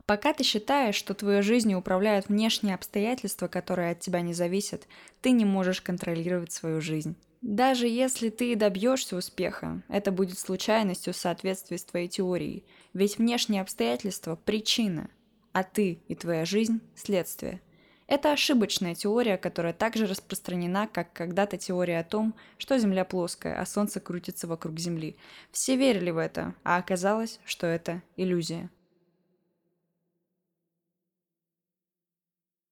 Пока ты считаешь, что твоей жизнью управляют внешние обстоятельства, которые от тебя не зависят, ты не можешь контролировать свою жизнь. Даже если ты добьешься успеха, это будет случайностью в соответствии с твоей теорией, ведь внешние обстоятельства– причина, а ты и твоя жизнь– следствие. Это ошибочная теория, которая также распространена, как когда-то теория о том, что Земля плоская, а Солнце крутится вокруг Земли. Все верили в это, а оказалось, что это иллюзия.